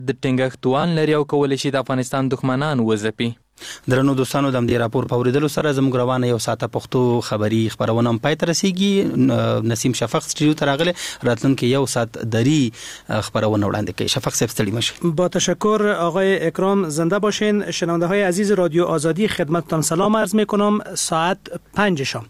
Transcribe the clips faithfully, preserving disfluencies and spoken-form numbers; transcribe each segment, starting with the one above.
د ټینګښت توان لري او کولی شي د افغانستان دښمنان وځپي. درنو دوستانو، د دې راپور په اوریدلو سره زموږ روانه یو ساعته پښتو خبری خبرونه هم پای ته رسیږي. نسیم شفق سټوډیو ته راغله، راتلونکي یو ساعت دری خبرونه وړاندې کوي. شفق صاحب ستړي مشه. با تشکر آقای اکرام، زنده باشین. شنونده های عزیز رادیو آزادی خدمتتان سلام عرض می کنم. ساعت پنج شام.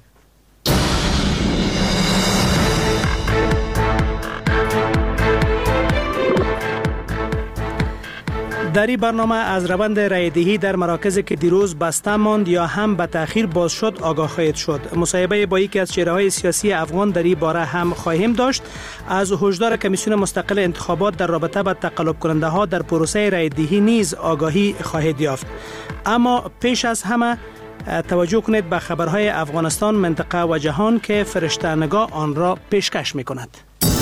در این برنامه از روند رایدهی در مراکزی که دیروز بسته ماند یا هم به تأخیر باز شد آگاه خواهید شد. مصاحبه با یکی از چهره‌های سیاسی افغان در این باره هم خواهیم داشت. از هشدار کمیسیون مستقل انتخابات در رابطه با تقلب کننده ها در پروسه رایدهی نیز آگاهی خواهید یافت. اما پیش از همه توجه کنید به خبرهای افغانستان، منطقه و جهان که فرشته نگاه آن را پیشکش می کند.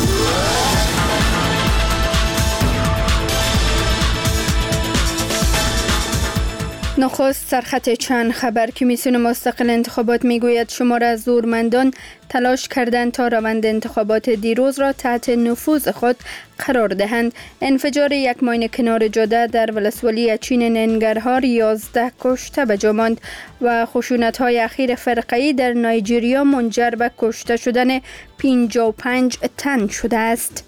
نخست سرخط چند خبر. کمیسیون مستقل انتخابات میگوید شمار از زورمندان تلاش کردند تا روند انتخابات دیروز را تحت نفوذ خود قرار دهند. انفجار یک ماین کنار جاده در ولسوالی چین ننگرهار یازده کشته به جا ماند و خشونت‌های اخیر فرقه‌ای در نایجریا منجر به کشته شدن پنجاه و پنج تن شده است.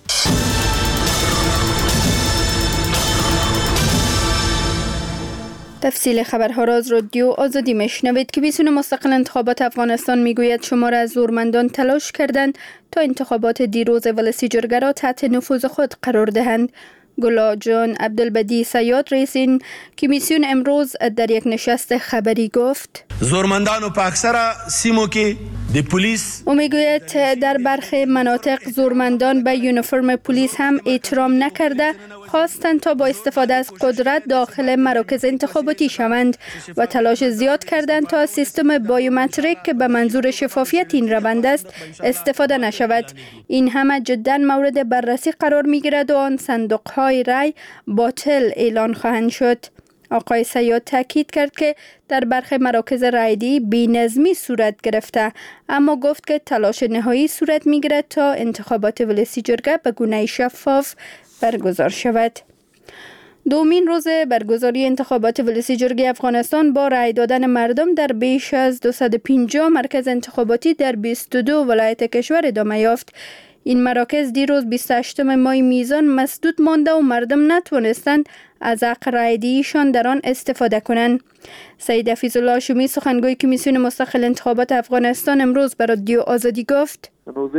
تفصیل خبرها را از رادیو آزادی میشنوید. کمیسیون مستقل انتخابات افغانستان میگوید شمار از زورمندان تلاش کردند تا انتخابات دیروز ولسی جرگه را تحت نفوذ خود قرار دهند. گلا جان عبدالبدی سیاد رئیس این کمیسیون امروز در یک نشست خبری گفت زورمندان و په اکثره سیمو کې د پولیس او میگوید در برخی مناطق زورمندان به یونیفرم پلیس هم احترام نکرده، خواستند تا با استفاده از قدرت داخل مراکز انتخاباتی شوند و تلاش زیاد کردند تا سیستم بایومتریک که به منظور شفافیت این روند است استفاده نشود. این همه جدا مورد بررسی قرار می گیرد و آن صندوق های رای باطل اعلان خواهند شد. آقای سیاد تاکید کرد که در برخی مراکز رایدهی بی‌نظمی صورت گرفته، اما گفت که تلاش نهایی صورت می گیرد تا انتخابات ولسی جرگه به گونه شفاف برگزار شود. دومین روز برگزاری انتخابات ولسی جرگه افغانستان با رای دادن مردم در بیش از دویست و پنجاه مرکز انتخاباتی در بیست و دو ولایت کشور ادامه یافت. این مراکز دیروز بیست و هشتم مای میزان مسدود مانده و مردم نتوانستند از حق رایدهیشان در آن استفاده کنند. سید حفیظ الله هاشمی سخنگوی کمیسیون مستقل انتخابات افغانستان امروز به رادیو آزادی گفت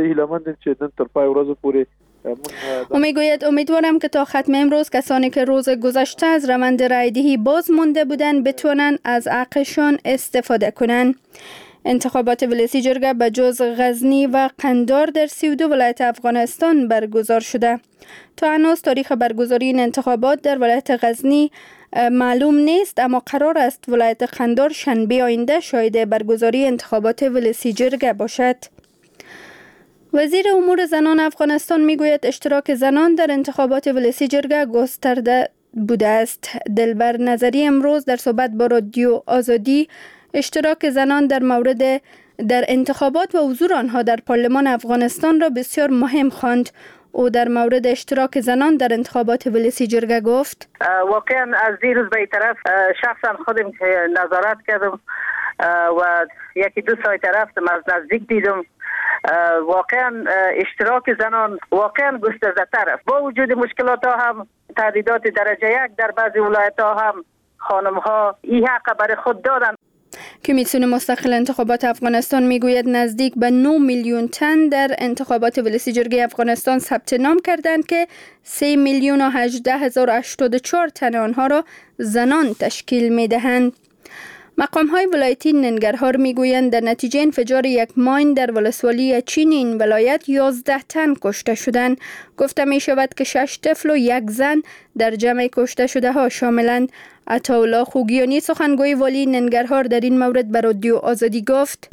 او میگوید امیدوارم که تا ختم امروز کسانی که روز گذشته از روند رایدهی باز مانده بودند بتوانند از حقشان استفاده کنند. انتخابات ولسی جرگه به جز غزنی و قندار در سی و دو ولایت افغانستان برگزار شده. تا هنوز تاریخ برگزاری این انتخابات در ولایت غزنی معلوم نیست، اما قرار است ولایت قندار شنبه آینده شاهد برگزاری انتخابات ولسی جرگه باشد. وزیر امور زنان افغانستان میگوید اشتراک زنان در انتخابات ولسی جرگه گسترده بوده است. دلبر نظری امروز در صحبت با رادیو آزادی اشتراک زنان در مورد در انتخابات و حضور آنها در پارلمان افغانستان را بسیار مهم خواند. او در مورد اشتراک زنان در انتخابات ولسی جرگه گفت واقعا از دیروز به این طرف شخصا خودم نظارت کردم و یکی دو سایت رفتم، از نزدیک دیدم. واقعا اشتراک زنان واقعا گسترده تر است. با وجود مشکلات ها هم تعدیدات درجه یک در بعضی ولایت ها هم خانم ها این حق برای خود دادن. کمیسیون مستقل انتخابات افغانستان میگوید نزدیک به نه میلیون تن در انتخابات ولسی جرگه افغانستان ثبت نام کردند که سه میلیون و هجده هزار و هشتاد و چهار تن آنها را زنان تشکیل میدهند. مقام های ولایتی ننگرهار میگویند در نتیجه انفجار یک ماین در ولسوالی چین این ولایت یازده تن کشته شدند. گفته می شود که شش طفل و یک زن در جمع کشته شده ها شاملند. عطاالله خوگیانی سخنگوی والی ننگرهار در این مورد به رادیو آزادی گفت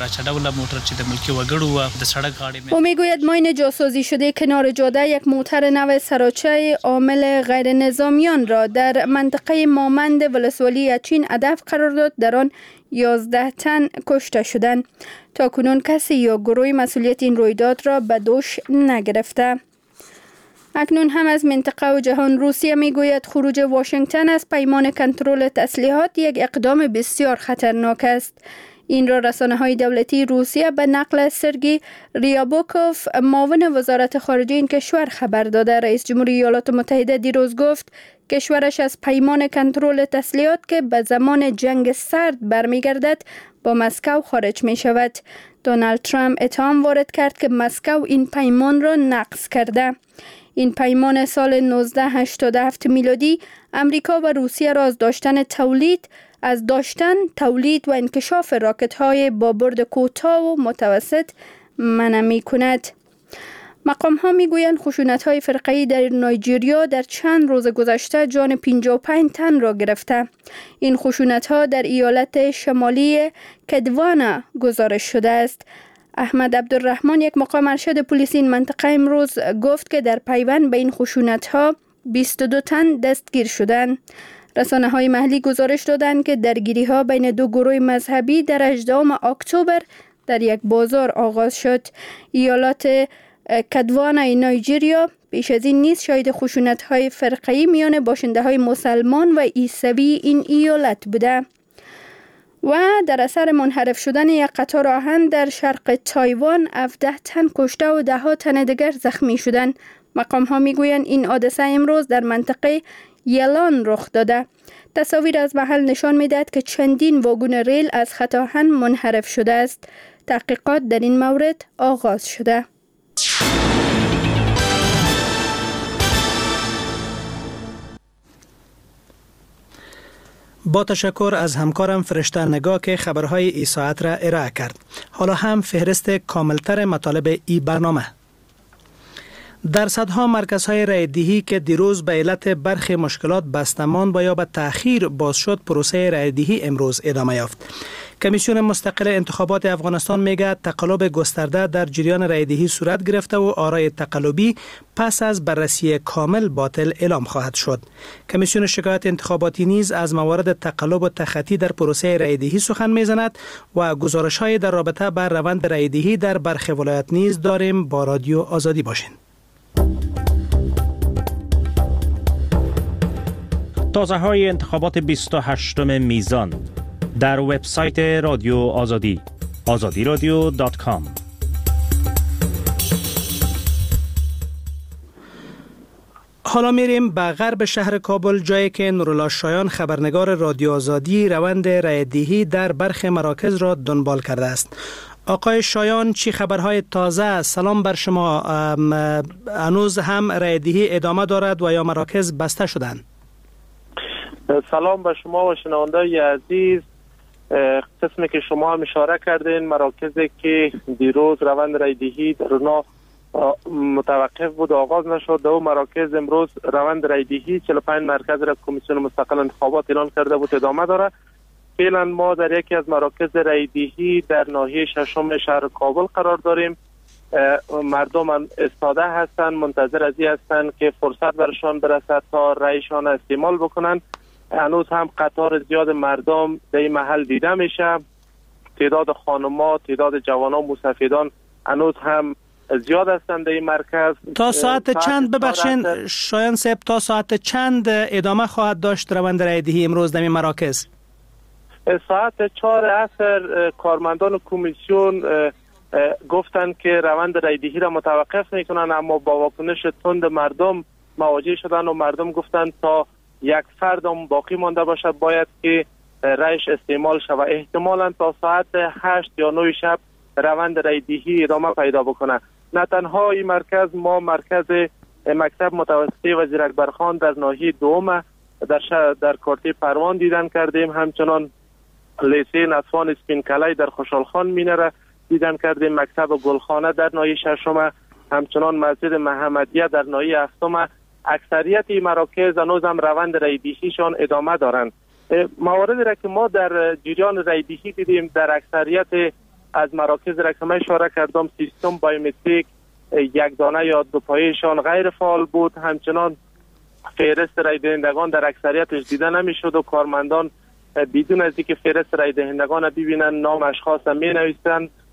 او میگوید ماین جاسازی شده کنار جاده یک موتر نو سراچه عامل غیر نظامیان را در منطقه مامند ولسوالی چین هدف قرار داد. در آن یازده تن کشته شدند. تا کنون کسی یا گروهی مسئولیت این رویداد را به دوش نگرفته. اکنون هم از منطقه و جهان روسیه میگوید خروج واشنگتن از پیمان کنترل تسلیحات یک اقدام بسیار خطرناک است. این را رسانه‌های دولتی روسیه به نقل سرگی ریابوکوف معاون وزارت خارجه این کشور خبر داده. رئیس جمهوری ایالات متحده دیروز گفت کشورش از پیمان کنترل تسلیحات که به زمان جنگ سرد برمیگردد با مسکو خارج می شود. دونالد ترامپ اتهام وارد کرد که مسکو این پیمان را نقض کرده. این پیمان سال نوزده هشتاد و هفت میلادی امریکا و روسیه را از داشتن تولید از داشتن تولید و انکشاف راکت‌های با برد کوتاه و متوسط منع می‌کند. مقام‌ها می‌گویند خشونت‌های فرقه‌ای در نایجریا در چند روز گذشته جان پنجاه و پنج تن را گرفته. این خشونت‌ها در ایالت شمالی کدوانا گزارش شده است. احمد عبدالرحمن یک مقام ارشد پلیس این منطقه امروز گفت که در پیوند به این خشونت‌ها بیست و دو تن دستگیر شدند. رسانه‌های محلی گزارش دادند که درگیری‌ها بین دو گروه مذهبی در هجدهم اکتبر در یک بازار آغاز شد. ایالات کدوانا نایجریا پیش از این نیز شاهد خشونت‌های فرقه‌ای میان باشنده‌های مسلمان و عیسوی این ایالت بوده. و در اثر منحرف شدن یک قطار آهن در شرق تایوان هفده تن کشته و ده ها تن دیگر زخمی شدند. مقام ها می گویند این حادثه امروز در منطقه یلان رخ داده. تصاویر از محل نشان می دهد که چندین واگن ریل از خط آهن منحرف شده است. تحقیقات در این مورد آغاز شده. با تشکر از همکارم فرشته نگاه که خبرهای ای ساعت را ارائه کرد. حالا هم فهرست کاملتر مطالب ای برنامه. در صدها مرکزهای رایدهی که دیروز به علت برخی مشکلات بسته ماند و یا به تأخیر باز شد، پروسه رایدهی امروز ادامه یافت. کمیسیون مستقل انتخابات افغانستان میگه تقلب گسترده در جریان رایدهی صورت گرفته و آرای تقلبی پس از بررسی کامل باطل اعلام خواهد شد. کمیسیون شکایت انتخاباتی نیز از موارد تقلب و تخطی در پروسه رایدهی سخن میزند و گزارش‌های در رابطه با روند رایدهی در برخی ولایات نیز داریم. با رادیو آزادی باشین. تازه های انتخابات بیست و هشتم میزان در وبسایت رادیو آزادی آزادی رادیو دات کام. حالا میریم به غرب شهر کابل، جایی که نورالله شایان خبرنگار رادیو آزادی روند رایدهی در برخی مراکز را دنبال کرده است. آقای شایان، چی خبرهای تازه؟ سلام بر شما. هنوز هم رایدهی ادامه دارد و یا مراکز بسته شدند؟ سلام به شما و شنونده‌های عزیز. قسمی که شما هم اشاره کردین، مراکزی که دیروز روند رایدهی در اونا متوقف بود، آغاز نشد، دو مراکز امروز روند رایدهی چهل و پنج مرکز را کمیسیون مستقل انتخابات اعلان کرده بود ادامه داره. فعلا ما در یکی از مراکز رایدهی در ناحیه ششم شهر کابل قرار داریم. مردم ایستاده هستند، منتظر از این هستند که فرصت برشان برسد تا رایشان استعمال بکنن. هنوز هم قطار زیاد مردم در این محل دیده میشه. تعداد خانم‌ها، تعداد جوانان موسفیدان هنوز هم زیاد هستند در این مرکز. تا ساعت چند ببخشین شایان صاحب، تا ساعت چند ادامه خواهد داشت روند رایدهی امروز در این مراکز؟ ساعت چهار عصر کارمندان کمیسیون گفتند که روند رایدهی را متوقف میکنن، اما با واکنش تند مردم مواجه شدن و مردم گفتند تا یک فرد هم باقی مانده باشد باید که رایش استعمال شود. احتمالاً تا ساعت هشت یا نه شب روند رایدهی ادامه پیدا بکنه. نه تنها این مرکز، ما مرکز مکتب متوسطه وزیر اکبرخان در ناحیه دوم در شهر در کارتی پروان دیدن کردیم، همچنان لیسه نسوان اسپین کلای در خوشحالخان مینره دیدن کردیم، مکتب گلخانه در ناحیه ششم، همچنان مسجد محمدیه در ناحیه هفتم. اکثریت این مراکز هنوز هم روند رایدهیشان ادامه دارند. مواردی را که ما در جریان رایدهی دیدیم در اکثریت از مراکز را که من اشاره کردم، سیستم بایومتریک یک دانه یا دو پایه‌شان غیر فعال بود. همچنان فهرست رای دهندگان در اکثریتش دیده نمیشد و کارمندان بدون از اینکه فهرست رای دهندگان ببینن نام اشخاص می نویسند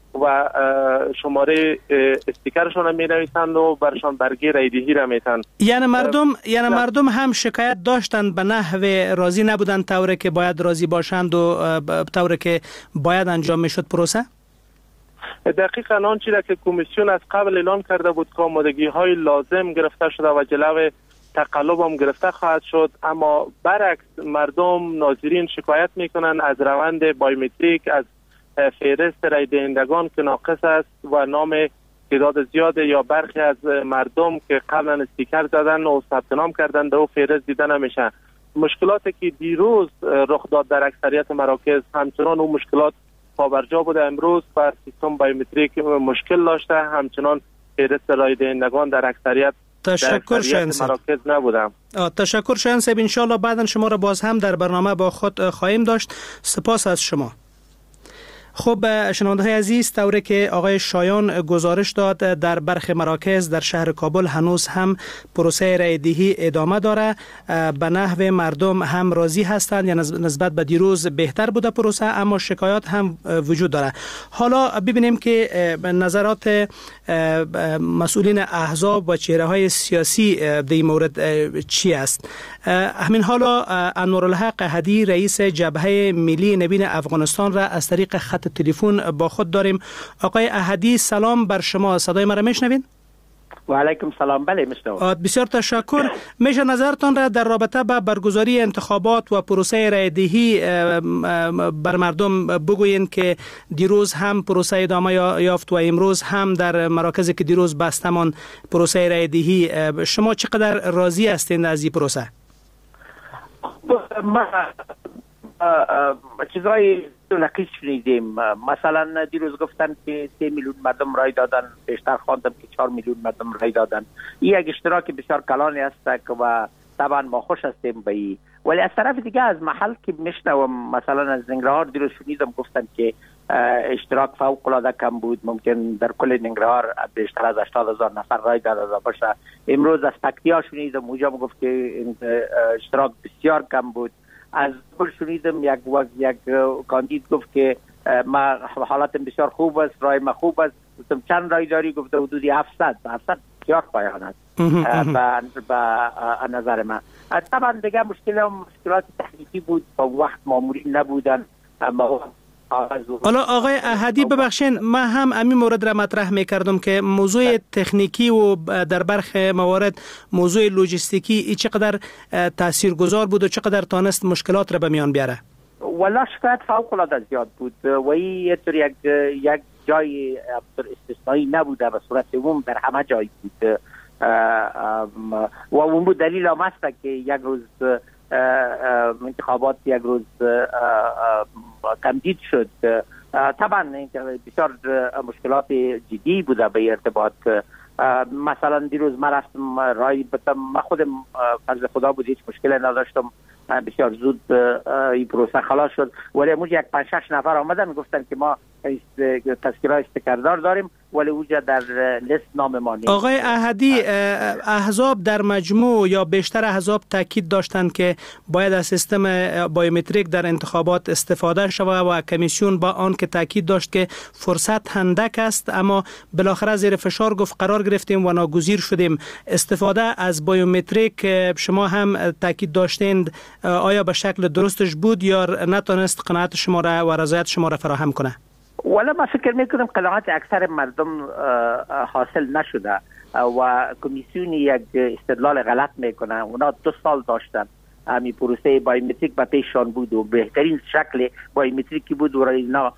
و شماره استیکرشون رو می نویسند و برشان برگه رایدهی را میتن. یعنی مردم یعنی مردم هم شکایت داشتند به نحو راضی نبودند طوری که باید راضی باشند و طوری که باید انجام میشد پروسه؟ دقیقاً آنچه را که کمیسیون از قبل اعلام کرده بود که آمادگی های لازم گرفته شده و جلو تقلب هم گرفته خواهد شد، اما برعکس مردم ناظرین شکایت میکنن از روند بایومتریک، از فهرست رای دهندگان که ناقص است و نام تعداد زیاد یا برخی از مردم که قبلا استیکر زدن و ثبت نام کردن و فهرست دیده نمیشه. مشکلاتی که دیروز رخ داد در اکثریت مراکز همچنان اون مشکلات پابرجا بوده. امروز بر سیستم بایومتریک مشکل داشته، همچنان فهرست رای دهندگان در اکثریت تشکر شاهین مراکز نبودم. تشکر شاهین صاحب، ان شاء الله بعدا شما را باز هم در برنامه با خود خواهیم داشت. سپاس از شما. خب شنونده های عزیز، طوری که آقای شایان گزارش داد در برخی مراکز در شهر کابل هنوز هم پروسه رای دهی ادامه داره. به نحو مردم هم راضی هستند، یا نسبت به دیروز بهتر بوده پروسه، اما شکایات هم وجود داره. حالا ببینیم که نظرات مسئولین احزاب و چهره های سیاسی در این مورد چی است. همین حالا انوارالحق احدی رئیس جبهه ملی نوین افغانستان را از طریق خط تلفن با خود داریم. آقای احدی سلام بر شما، صدای مرا میشنوین؟ و علیکم سلام. بله میشنوم. بسیار تشکر. میشه نظرتان را در رابطه با برگزاری انتخابات و پروسه رای دهی بر مردم بگوین که دیروز هم پروسه ادامه یافت و امروز هم در مراکزی که دیروز بستمان پروسه رای دهی، شما چقدر راضی هستید از این پروسه؟ ما چیزای نقیص شنیدیم. مثلا دیروز گفتن که سه میلیون مردم رای دادن، بیشتر خواندم که چهار میلیون مردم رای دادن. این یک اشتراک بسیار کلانی است و طبعا ما خوش هستیم به این. ولی از طرف دیگه از محل که میشنوم، مثلا از ننگرهار دیروز شنیدم گفتن که اشتراک فوق العاده کم بود، ممکن در کل ننگرهار بیشتر از هشتاد هزار نفر رای داده باشه. امروز از پکتیا شنیدم، اونجا گفت که اشتراک بسیار کم بود. از بر شنیدم یک وقت یک کاندید گفت که ما حالتم بسیار خوب است، رای ما خوب است. گفتم چند رای داری؟ گفت حدود هفتصد. هفتصد بسیار پایان است به نظر من. طبعا دیگه مشکل هم مشکلات تکنیکی بود، با وقت مامورین نبودن. حالا آقای احدی ببخشین، من هم همین مورد را مطرح میکردم که موضوع تکنیکی و در برخی موارد موضوع لوجستیکی ای چقدر تاثیرگذار بود و چقدر تانست مشکلات را به میان بیاره؟ والا شکایت فوق العاده زیاد بود و این یک یک جای استثنایی نبوده، به صورت عموم در همه جای بود و اون بود دلیل هم است که یک روز انتخابات یک روز تمدید شد. طبعا بسیار مشکلات جدی بوده به ارتباط. مثلا دیروز من رفتم رای بدم، من خودم فضل خدا بود، هیچ مشکل نداشتم، بسیار زود این پروسه خلاص شد. ولی امروز یک پنج شش نفر آمدن گفتن که ما تذکره استکردار داریم ولی اونجا در لیست نام ما نیست. آقای احدی، احزاب در مجموع یا بیشتر احزاب تاکید داشتند که باید از سیستم بایومتریک در انتخابات استفاده شود و کمیسیون با آن که تاکید داشت که فرصت اندک است، اما بالاخره زیر فشار گفت قرار گرفتیم و ناگزیر شدیم. استفاده از بایومتریک شما هم تاکید داشتند، آیا به شکل درستش بود یا نتونست قناعت شما را و رضایت شما را فراهم کنه؟ ولی ما فکر میکنم قناعت اکثر مردم حاصل نشده و کمیسیون یک استدلال غلط میکنه. اونا دو سال داشتن همین پروسه بایومتریک به پیشان بود و بهترین شکل بایومتریکی بود و اینا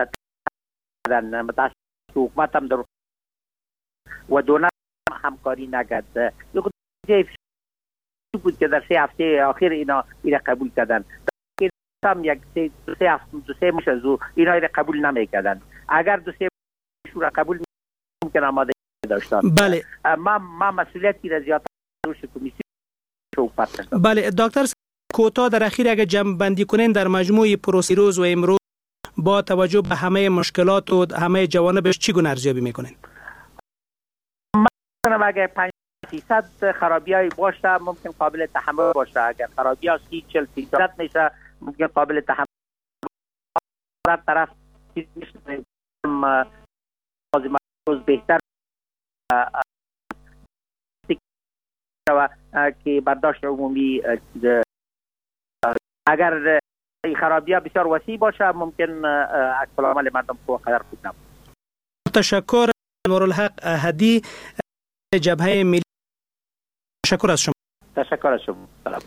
متاسف حکومت هم در و دونه همکاری نکرد. بود که در سه هفته آخر اینا اینا قبول کردن. هم یک سه سه هفته دو سه مش از اینا را قبول نمیکردن. اگر دو سه شورا قبول ممکن آماده داشتن. بله. ما ما مسئولیتی را زیاد روش کمیسیون صحبت کردم. بله دکتر کوتا، در اخیر اگه جمع بندی کنین در مجموع پروسه روز و امروز با توجه به همه مشکلات و همه جوانبش چگونه ارزیابی میکنین؟ من اگر پنج درصد خرابیای باشه ممکن قابل تحمل باشه. اگر خرابی‌ها سی چهل درصد میشه ممکن قابل تحمل. طرف روز بهتر که برداشت عمومی اگر این خرابی ها بسیار وسیع باشه ممکن عکس العمل مردم خوب قدر خوب نبود. تشکر انوارالحق احدی، جبهه ملی. تشکر از شما. تشکر از شما. سلام.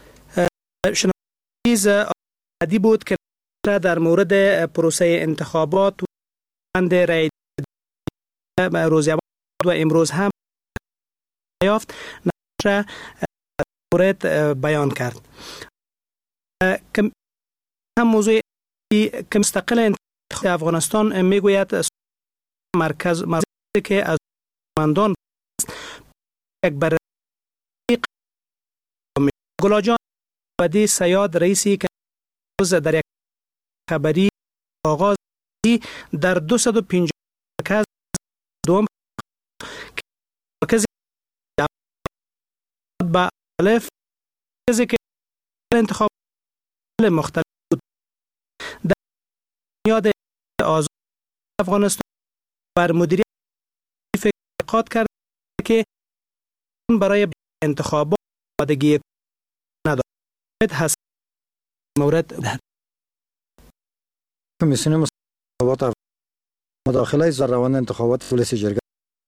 شنوندگان احدی بود که در مورد پروسه انتخابات و بند رای روز و امروز هم یافت نقشه مورد بیان کرد. هم موضوع که مستقل انتخابات افغانستان میگوید مرکز مرکزی که از مندان یک بررسی گلاجان ودی سیاد رئیسی که در یک خبری آغاز در دویست و پنجاه مرکز دوم مرکزی با الف مرکزی که انتخاب مختلف بود در بنیاد آزاد افغانستان بر مدیریت اعتقاد کرد که برای انتخابات آمادگی ندارد. هست مورد کمیسیون انتخابات مداخله در روند انتخابات پلیس جرگه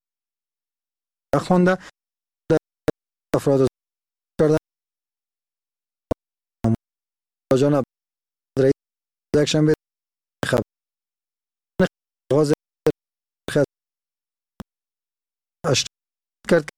خوانده افراد کردن جناب رئیس یکشنبه خبر آغاز اشتراک کرد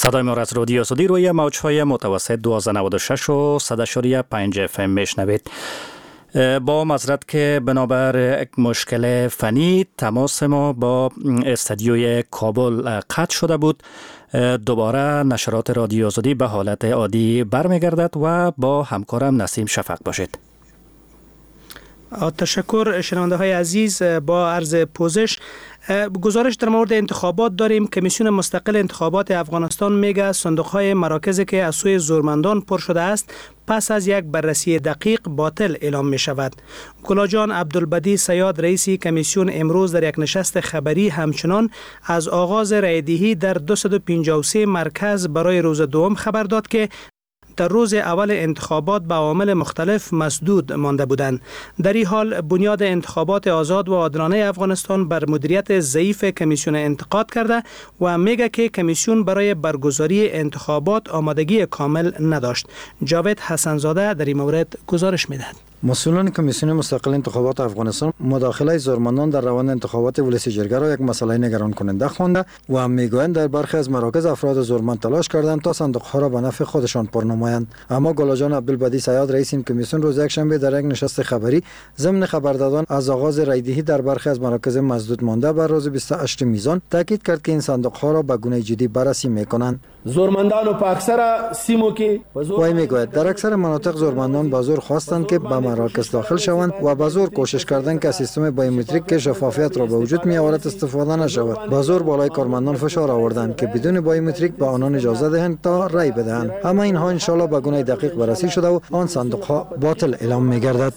صدای ما را از رادیو آزادی روی موج‌های متوسط دویست و نود و شش و صد و پنج اف ام میشنوید. با معذرت که بنابر یک مشکل فنی تماس ما با استودیوی کابل قطع شده بود. دوباره نشرات رادیو آزادی به حالت عادی برمیگردد و با همکارم نسیم شفق باشید. تشکر شنونده های عزیز. با عرض پوزش گزارش در مورد انتخابات داریم. کمیسیون مستقل انتخابات افغانستان میگه صندوق های مراکزی که از سوی زورمندان پر شده است پس از یک بررسی دقیق باطل اعلام می شود. گلاجان عبدالبدی سیاد رئیس کمیسیون امروز در یک نشست خبری همچنان از آغاز رایدهی در دویست و پنجاه و سه مرکز برای روز دوم خبر داد که در روز اول انتخابات به عوامل مختلف مسدود مانده بودند. در این حال بنیاد انتخابات آزاد و عادلانه افغانستان بر مدیریت ضعیف کمیسیون انتقاد کرده و میگه که کمیسیون برای برگزاری انتخابات آمادگی کامل نداشت. جاوید حسنزاده در این مورد گزارش میدهد. مسئولان کمیسیون مستقل انتخابات افغانستان مداخله زورمندان در روند انتخابات ولسی جرگه را یک مسئله نگران کننده خوانده و میگویند در برخی از مراکز افراد زورمند تلاش کردند تا صندوق‌ها را به نفع خودشان پر نمایند. اما گلاجان عبدالبدی سیاد رئیس این کمیسیون روز یکشنبه در یک نشست خبری ضمن خبر دادن از آغاز رایدهی در برخی از مراکز مسدود مانده بر روز بیست و هشت میزان تاکید کرد که این صندوق‌ها را به گونه جدی بررسی می‌کنند. زورمندان په اکثره سیمو کې وای میگوید در اکثر مناطق زورمندان به زور خواستند که به مراکز داخل شوند و به زور کوشش کردند که سیستم بایومتریک که شفافیت را به وجود می آورد استفاده نشود. به زور بالای کارمندان فشار آوردند که بدون بایومتریک به آنان اجازه دهند تا رای بدهند. اما اینها ان شاء الله به گونه دقیق بررسی شده و آن صندوق ها باطل اعلام می گردد.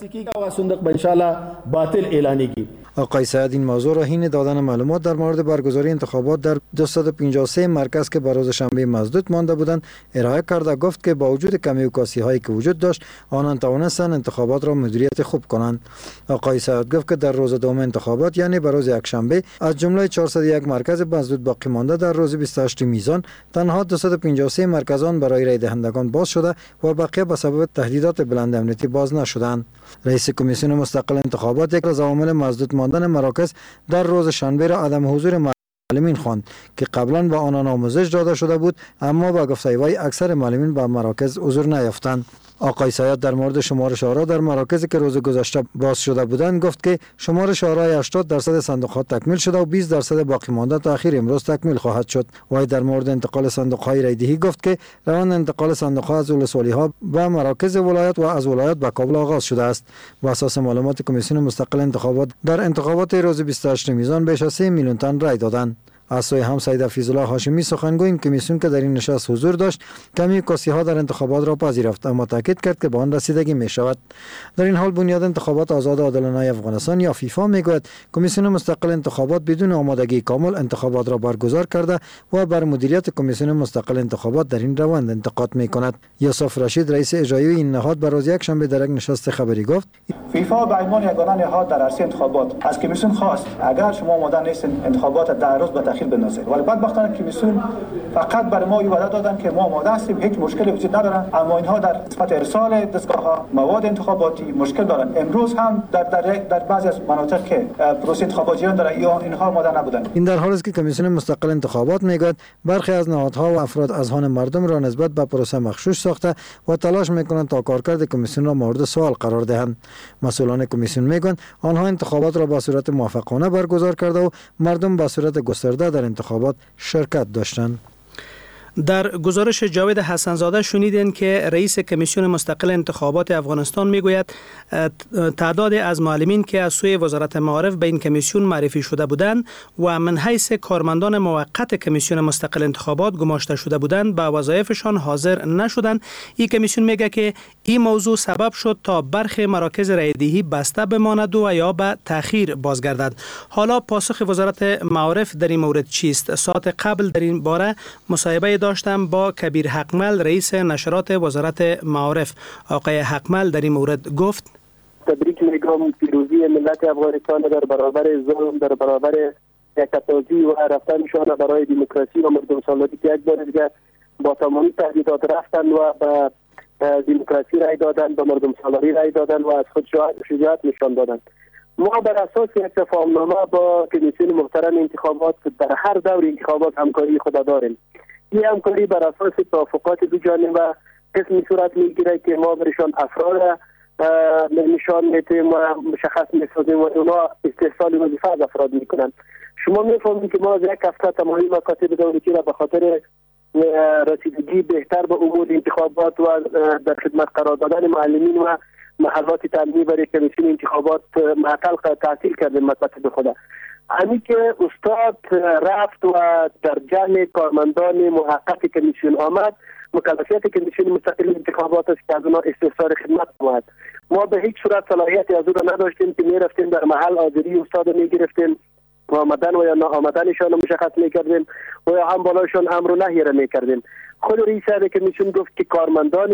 آقای سعید این موضوع را حین دادن معلومات در مورد برگزاری انتخابات در دویست و پنجاه و سه مرکز که بر روز شنبه مسدود مانده بودند ارائه کرده گفت که با وجود کمی و کاسی هایی که وجود داشت آنان توانستند انتخابات را مدیریت خوب کنند. آقای سعید گفت که در روز دوم انتخابات یعنی بر روز یکشنبه از جمله چهارصد و یک مرکز مسدود باقی مانده در روز بیست و هشت میزان تنها دویست و پنجاه و سه مرکزان برای رای دهندگان باز شده و بقیه به سبب تهدیدات بلند امنیتی باز نشدند. رئیس کمیسیون مستقل انتخابات یک از عوامل مسدود ماندن مراکز در روز شنبه را عدم حضور معلمین خواند که قبلا به آنان آموزش داده شده بود اما با گفته وی اکثر معلمین به مراکز حضور نیافتند. آقای سیاد در مورد شمار شهرها در مراکزی که روز گذشته باز شده بودند گفت که شمار شهرهای هشتاد درصد صندوق‌ها تکمیل شده و بیست درصد باقی مانده تا اخیر امروز تکمیل خواهد شد. وی در مورد انتقال صندوق‌های رایدهی گفت که روند انتقال صندوق‌ها از ولسوالی‌ها به مراکز ولایت و از ولایت به کابل آغاز شده است. بر اساس معلومات کمیسیون مستقل انتخابات در انتخابات روز بیست و هشت میزان بیش از سه میلیون تن رای دادند. از سوی هم سید حفیظالله هاشمی سخنگوی این کمیسیون که در این نشست حضور داشت کمی کاسی ها در انتخابات را پذیرفت اما تاکید کرد که به آن رسیدگی می شود. در این حال بنیاد انتخابات آزاد و عادلانه افغانستان یا فیفا میگوید کمیسیون مستقل انتخابات بدون آمادگی کامل انتخابات را برگزار کرده و بر مدیریت کمیسیون مستقل انتخابات در این روند انتقاد می کند. یوسف رشید رئیس اجرایی این نهاد بر روز یکشنبه در یک نشست خبری گفت فیفا به عنوان یگانه نهاد در عرصه انتخابات از کمیسیون خواست اگر شما آماده نیستین انتخابات در روز به تأخیر بندازید. ولی بدبختانه کمیسیون فقط بر ما وعده دادن که ما آماده هستیم، هیچ مشکلی وجود ندارن، اما اینها در نسبت ارسال دستگاه‌ها مواد انتخاباتی مشکل دارن. امروز هم در در, در بعضی از مناطق که پروسه انتخاباتی داره یا اینها آماده نبودن. این در حالی است که کمیسیون مستقل انتخابات میگوید برخی از نهادها و افراد اذهان مردم را نسبت به پروسه مغشوش ساخته و تلاش میکنند تا کارکرد کمیسیون را مورد سوال قرار دهند. مسئولان کمیسیون میگویند آنها انتخابات را به صورت موفقانه برگزار کرده و مردم به صورت گسترده در انتخابات شرکت داشتند. در گزارش جاوید حسنزاده شنیدین که رئیس کمیسیون مستقل انتخابات افغانستان میگوید تعداد از معلمین که از سوی وزارت معارف به این کمیسیون معرفی شده بودند و من حیث کارمندان موقت کمیسیون مستقل انتخابات گماشته شده بودند به وظایفشان حاضر نشدند. این کمیسیون میگه که این موضوع سبب شد تا برخی مراکز رایدهی بسته بماند و یا به تأخیر بازگردد. حالا پاسخ وزارت معارف در این مورد چیست؟ ساعت قبل در این باره مصاحبه داشتم با کبیر حقمل رئیس نشرات وزارت معارف. آقای حقمل در این مورد گفت تبریک میگم پیروزی ملت افغانستان در برابر ظلم، در برابر یکتازی و رفتنشان برای دموکراسی و مردم سالاری که یک بار دیگه با تمامی تهدیدات رفتن و به دموکراسی رای دادن، به مردم سالاری رای دادن و از خود شجاعت نشان دادن. ما بر اساس یک تفاهمنامه با کمیسیون محترم انتخابات در هر دور انتخابات همکاری خود داریم. این همکاری بر اساس توافقات دو جانبه قسمی صورت میگیره که ما برشان افراد نشان میتیم و مشخص میسازیم و اونا استحصال وظیفه از افراد میکنن. شما میفهمید که ما از یک هفته تمامی مکاتب دولتی را به خاطر رسیدگی بهتر به امور انتخابات و در خدمت قرار دادن معلمین و محلات تعلیمی برای کمیسیون انتخابات معطل تعطیل کردیم مکاتب خدا. همین که استاد رفت و در جمع کارمندان محقق کمیسیون آمد، مکلفیت کمیسیون مستقل انتخابات است که از اونا استحصال خدمت آمد. ما به هیچ صورت صلاحیتی از او نداشتیم که میرفتیم در محل حاضری استاد میگرفتیم و آمدن و یا ناآمدنشان مشخص میکردیم و یا هم بالایشان امر و نهی را میکردیم. خود رئیس کمیسیون گفت که کارمندان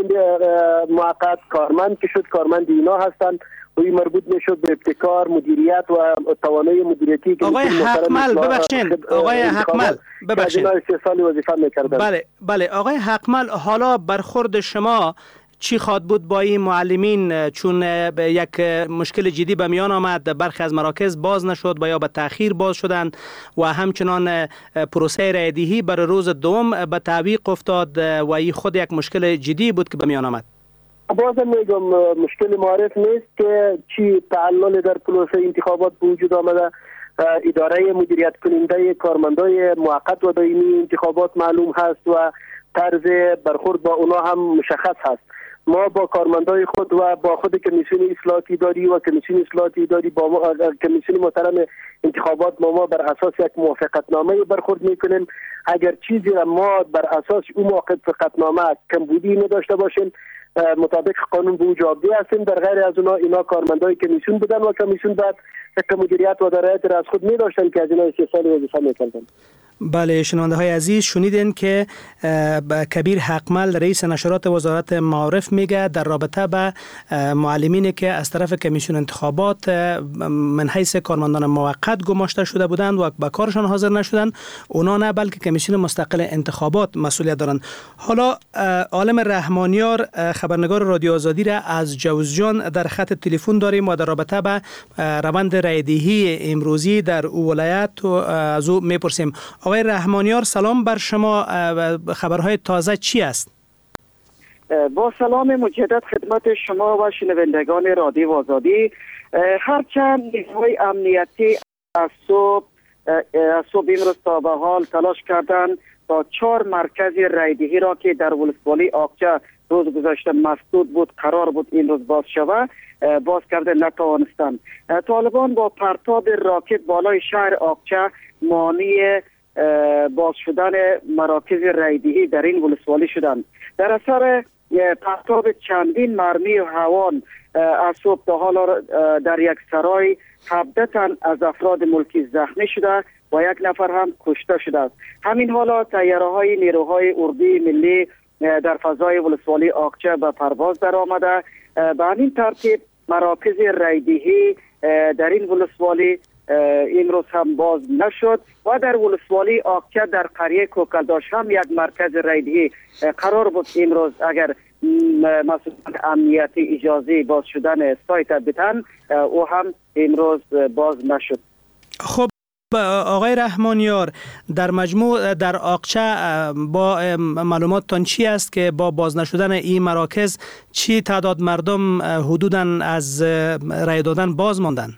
موقت کارمند که شد کارمند اینا هستند و این مربوط میشد به ابتکار، مدیریت و توانایی مدیریتی که آقای حقمل ببخشید آقای حقمل ببخشید استحصال وظیفه میکردن. بله بله آقای حقمل، حالا برخورد شما چی خواد بود با این معلمین؟ چون یک مشکل جدی به میان آمد، برخی از مراکز باز نشد و یا به تأخیر باز شدند و همچنان پروسه رایدهی برای روز دوم به تعویق افتاد و این خود یک مشکل جدی بود که به میان آمد. بازم میگم مشکل معرف نیست که چی تعلل در پروسه انتخابات به وجود آمده. اداره مدیریت کننده کارمندای موقت و دائمی انتخابات معلوم هست و طرز برخورد با اونا هم مشخص هست. ما با کارمندای خود و با خود کمیسیون اصلاحاتی داری و کمیسیون اصلاحاتی داری با ما کمیسیون محترم انتخابات با ما بر اساس یک موافقتنامه برخورد میکنیم. اگر چیزی را ما بر اساس اون موافقتنامه کمبودی نداشته باشیم، مطابق قانون به جوابدهی هستیم. در غیر از اونا اینا کارمندای کمیسیون بودن و کمیسیون بعد مدیریت و درایت را از خود می داشتن که از اینا استحصال وظیفه میکردن. بله شنونده های عزیز، شنیدین که کبیر حقمل رئیس نشرات وزارت معارف میگه در رابطه به معلمینی که از طرف کمیسیون انتخابات من حیث کارمندان موقت گماشته شده بودند و به کارشان حاضر نشدند، اونا نه بلکه کمیسیون مستقل انتخابات مسئولیت دارند. حالا عالم رحمانیار خبرنگار رادیو آزادی را از جوزجان در خط تلفن داریم و در رابطه به روند رایدهی امروزی در او ولایت از او میپرسیم. آقای رحمانیار سلام بر شما، خبرهای تازه چی است؟ با سلام مجدد خدمت شما و شنوندگان رادیو آزادی. هرچند نیروهای امنیتی از صبح از صبح امروز تا به حال تلاش کردند تا چهار مرکز رایدهی را که در ولسوالی آقچه روز گذشته مسدود بود قرار بود این روز باز شود، باز کرده نتوانستند. طالبان با پرتاب راکت بالای شهر آقچه مانع باز شدن مراکز رایدهی در این ولسوالی شدند. در اثر پرتاب چندین مرمی و هوان از صبح تا حالا در یک سرای هفده تن از افراد ملکی زخمی شده و یک نفر هم کشته شده است. همین حالا طیاره‌های نیروهای اردوی ملی در فضای ولسوالی آقچه به پرواز در آمده. به همین ترتیب مراکز رایدهی در این ولسوالی امروز هم باز نشد و در ولسوالی آقچه در قریه کوکلداش هم یک مرکز رایدهی قرار بود امروز اگر مسئولان امنیتی اجازه باز شدن سایت بدن، او هم امروز باز نشد. خب آقای رحمانیار، در مجموع در آقچه با معلوماتتان چی است که با باز نشدن این مراکز چی تعداد مردم حدوداً از رای دادن باز ماندن؟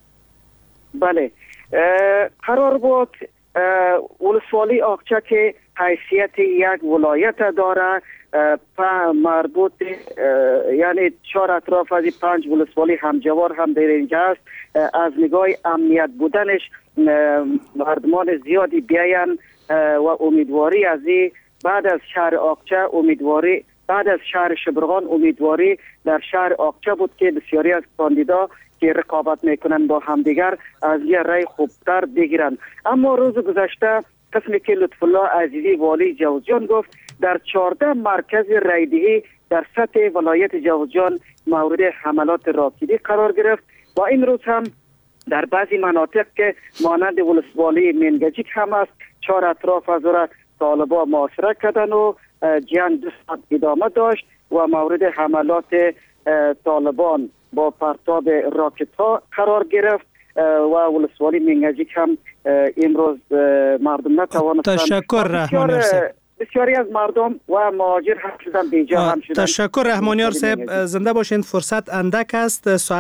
بله قرار بود ولسوالی آقچه که حیثیت یک ولایت داره، مربوط یعنی چهار اطراف از پنج ولسوالی همجوار هم در اینجا است. از نگاه امنیت بودنش مردمان زیادی بیاین و امیدواری از این بعد از شهر آقچه امیدواری بعد از شهر شبرغان امیدواری در شهر آقچه بود که بسیاری از کاندیدا که رقابت میکنن با همدیگر از یه رای خوبتر بگیرن. اما روز گذشته قسمی که لطف الله عزیزی والی جوزجان گفت در چهارده مرکز رایدهی در سطح ولایت جوزجان مورد حملات راکدی قرار گرفت و این روز هم در بعضی مناطق که مانند ولسوالی منگجیک هم است چهار اطراف از را طالبا محاصره کردن و جنگ دو ساعت ادامه داشت و مورد حملات طالبان با پرتاب راکت ها قرار گرفت و ولسوالی منگجیک هم امروز مردم نتوانستند. تشکر رحمانیار صاحب. بسیاری از مردم و مهاجر هم شدن، بیجا هم شدن. تشکر رحمانیار صاحب، زنده باشین. فرصت اندک است.